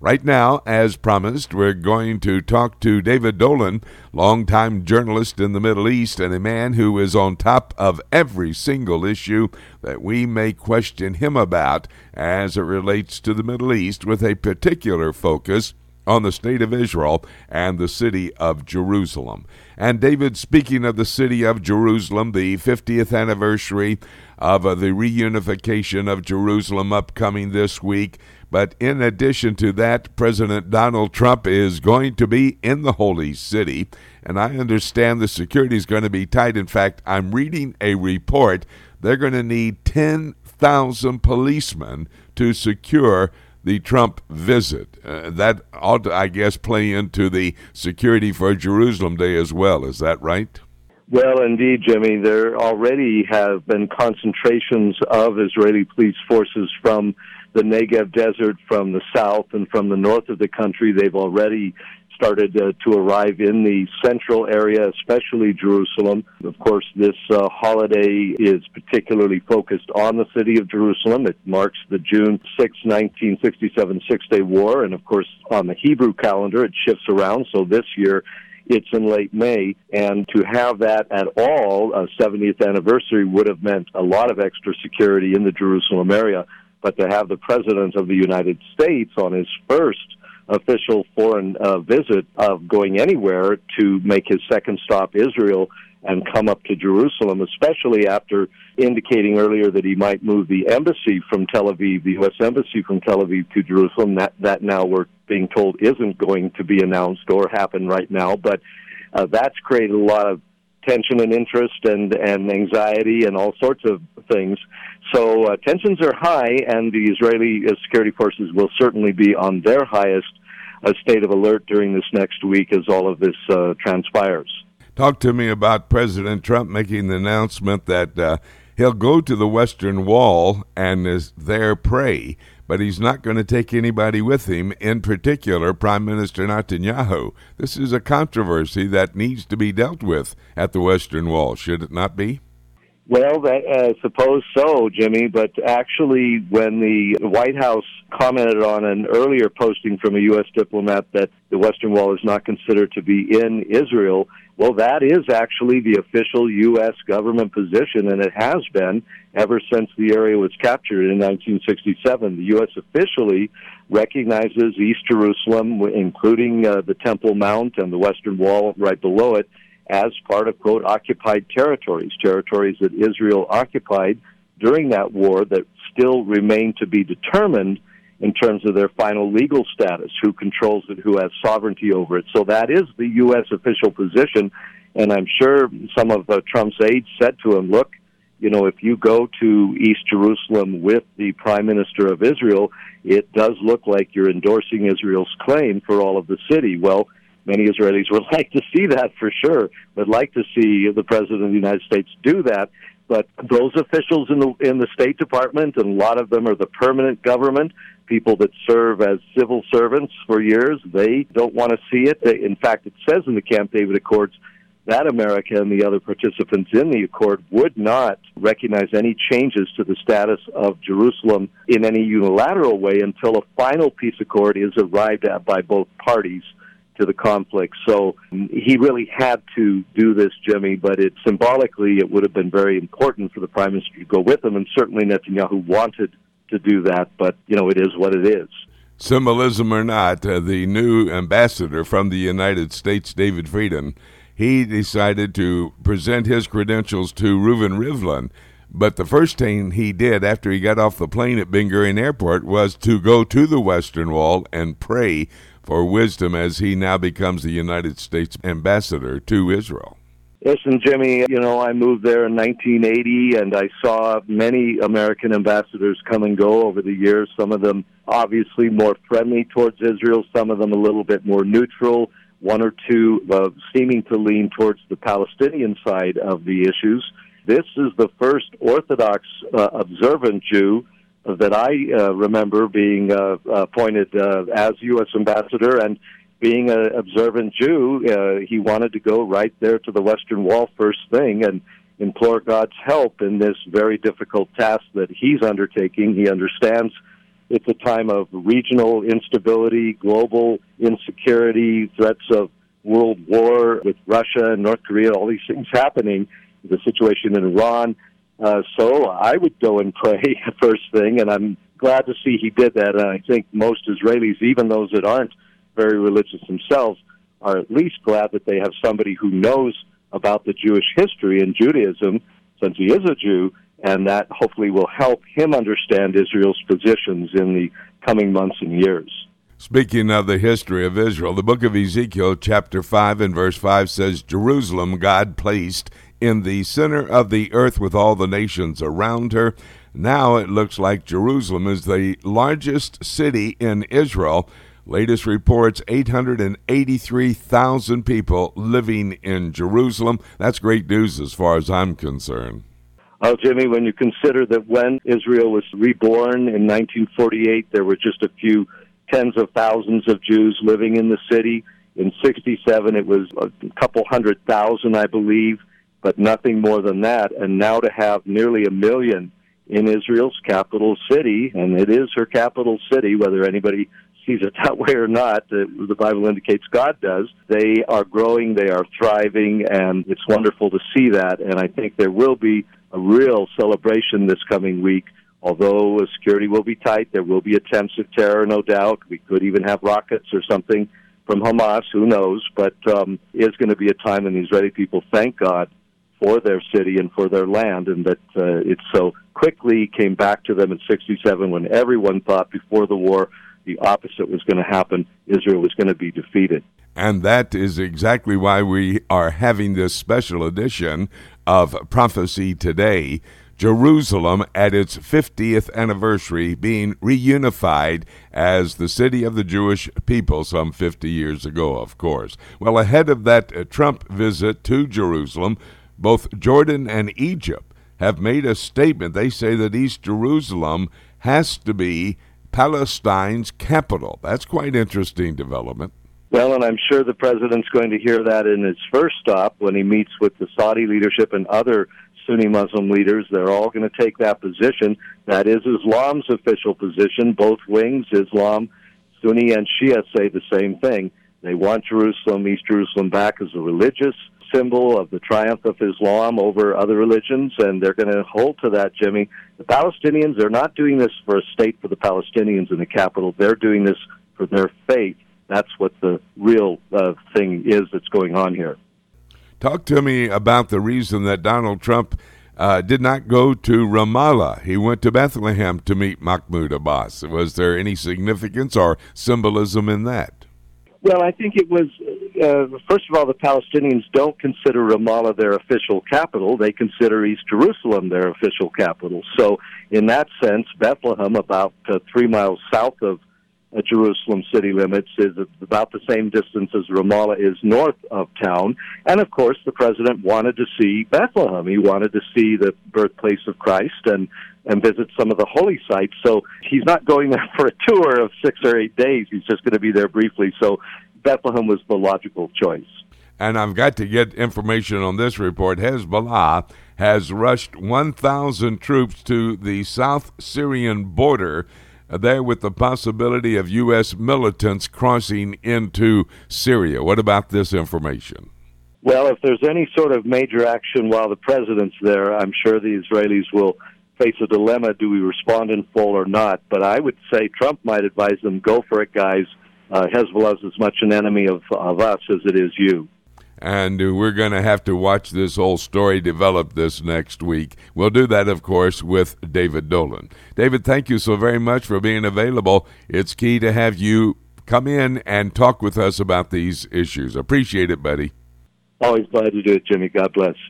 Right now, as promised, we're going to talk to David Dolan, longtime journalist in the Middle East and a man who is on top of every single issue that we may question him about as it relates to the Middle East, with a particular focus on the state of Israel and the city of Jerusalem. And David, speaking of the city of Jerusalem, the 50th anniversary of the reunification of Jerusalem upcoming this week. But in addition to that, President Donald Trump is going to be in the Holy City, and I understand the security is going to be tight. In fact, I'm reading a report. They're going to need 10,000 policemen to secure the Trump visit. That ought to, I guess, play into the security for Jerusalem Day as well. Is that right? Well, indeed, Jimmy. There already have been concentrations of Israeli police forces from the Negev Desert, from the south and from the north of the country. They've already started to arrive in the central area, especially Jerusalem. Of course, this holiday is particularly focused on the city of Jerusalem. It marks the June 6, 1967 Six-Day War, and of course, on the Hebrew calendar, it shifts around. So this year, it's in late May, and to have that at all, a 70th anniversary, would have meant a lot of extra security in the Jerusalem area. But to have the President of the United States on his first official foreign visit of going anywhere to make his second stop Israel and come up to Jerusalem, especially after indicating earlier that he might move the embassy from Tel Aviv, the U.S. embassy from Tel Aviv to Jerusalem, that now we're being told isn't going to be announced or happen right now. But that's created a lot of tension and interest and anxiety and all sorts of things. So tensions are high, and the Israeli security forces will certainly be on their highest state of alert during this next week as all of this transpires. Talk to me about President Trump making the announcement that he'll go to the Western Wall and is there pray, but he's not going to take anybody with him, in particular Prime Minister Netanyahu. This is a controversy that needs to be dealt with at the Western Wall, should it not be? Well, I suppose so, Jimmy, but actually when the White House commented on an earlier posting from a U.S. diplomat that the Western Wall is not considered to be in Israel, well, that is actually the official U.S. government position, and it has been ever since the area was captured in 1967. The U.S. officially recognizes East Jerusalem, including the Temple Mount and the Western Wall right below it, as part of, quote, occupied territories that Israel occupied during that war that still remain to be determined in terms of their final legal status, who controls it, who has sovereignty over it. So that is the U.S. official position, and I'm sure some of Trump's aides said to him, look, you know, if you go to East Jerusalem with the Prime Minister of Israel, it does look like you're endorsing Israel's claim for all of the city. Well, many Israelis would like to see that for sure, would like to see the President of the United States do that. But those officials in the State Department, and a lot of them are the permanent government, people that serve as civil servants for years, they don't want to see it. In fact, it says in the Camp David Accords that America and the other participants in the Accord would not recognize any changes to the status of Jerusalem in any unilateral way until a final peace accord is arrived at by both parties to the conflict. So he really had to do this, Jimmy, but symbolically it would have been very important for the Prime Minister to go with him, and certainly Netanyahu wanted to do that, but, you know, it is what it is. Symbolism or not, the new ambassador from the United States, David Frieden, he decided to present his credentials to Reuven Rivlin. But the first thing he did after he got off the plane at Ben Gurion Airport was to go to the Western Wall and pray for wisdom as he now becomes the United States ambassador to Israel. Listen, Jimmy, you know, I moved there in 1980, and I saw many American ambassadors come and go over the years, some of them obviously more friendly towards Israel, some of them a little bit more neutral, one or two seeming to lean towards the Palestinian side of the issues. This is the first Orthodox observant Jew that I remember being appointed as U.S. ambassador, and being an observant Jew, he wanted to go right there to the Western Wall first thing and implore God's help in this very difficult task that he's undertaking. He understands It's a time of regional instability, global insecurity, threats of world war with Russia and North Korea, all these things happening, the situation in Iran. So I would go and pray first thing, and I'm glad to see he did that. And I think most Israelis, even those that aren't very religious themselves, are at least glad that they have somebody who knows about the Jewish history and Judaism, since he is a Jew, and that hopefully will help him understand Israel's positions in the coming months and years. Speaking of the history of Israel, the book of Ezekiel, chapter 5 and verse 5 says, Jerusalem God placed in the center of the earth with all the nations around her. Now it looks like Jerusalem is the largest city in Israel. Latest reports, 883,000 people living in Jerusalem. That's great news as far as I'm concerned. Oh, Jimmy, when you consider that when Israel was reborn in 1948, there were just a few tens of thousands of Jews living in the city. In 1967, it was a couple 100,000, I believe, but nothing more than that. And now to have nearly 1 million in Israel's capital city, and it is her capital city, whether anybody sees it that way or not, the Bible indicates God does. They are growing, they are thriving, and it's wonderful to see that. And I think there will be a real celebration this coming week. Although security will be tight, there will be attempts at terror, no doubt. We could even have rockets or something from Hamas, who knows. But it's going to be a time when the Israeli people thank God for their city and for their land, and that it so quickly came back to them in 1967 when everyone thought before the war the opposite was going to happen. Israel was going to be defeated. And that is exactly why we are having this special edition of Prophecy Today. Jerusalem at its 50th anniversary being reunified as the city of the Jewish people some 50 years ago, of course. Well, ahead of that Trump visit to Jerusalem, both Jordan and Egypt have made a statement. They say that East Jerusalem has to be Palestine's capital. That's quite interesting development. Well, and I'm sure the president's going to hear that in his first stop when he meets with the Saudi leadership and other Sunni Muslim leaders. They're all going to take that position. That is Islam's official position. Both wings, Islam, Sunni, and Shia say the same thing. They want Jerusalem, East Jerusalem, back as a religious symbol of the triumph of Islam over other religions, and they're going to hold to that, Jimmy. The Palestinians are not doing this for a state for the Palestinians in the capital. They're doing this for their faith. That's what the real thing is that's going on here. Talk to me about the reason that Donald Trump did not go to Ramallah. He went to Bethlehem to meet Mahmoud Abbas. Was there any significance or symbolism in that? Well, I think it was, first of all, the Palestinians don't consider Ramallah their official capital. They consider East Jerusalem their official capital. So in that sense, Bethlehem, about 3 miles south of Jerusalem city limits, is about the same distance as Ramallah is north of town. And, of course, the president wanted to see Bethlehem. He wanted to see the birthplace of Christ and visit some of the holy sites. So he's not going there for a tour of 6 or 8 days. He's just going to be there briefly. So Bethlehem was the logical choice. And I've got to get information on this report. Hezbollah has rushed 1,000 troops to the South Syrian border, there with the possibility of U.S. militants crossing into Syria. What about this information? Well, if there's any sort of major action while the president's there, I'm sure the Israelis will face a dilemma. Do we respond in full or not? But I would say Trump might advise them, go for it, guys. Hezbollah is as much an enemy of us as it is you. And we're going to have to watch this whole story develop this next week. We'll do that, of course, with David Dolan. David, thank you so very much for being available. It's key to have you come in and talk with us about these issues. Appreciate it, buddy. Always glad to do it, Jimmy. God bless.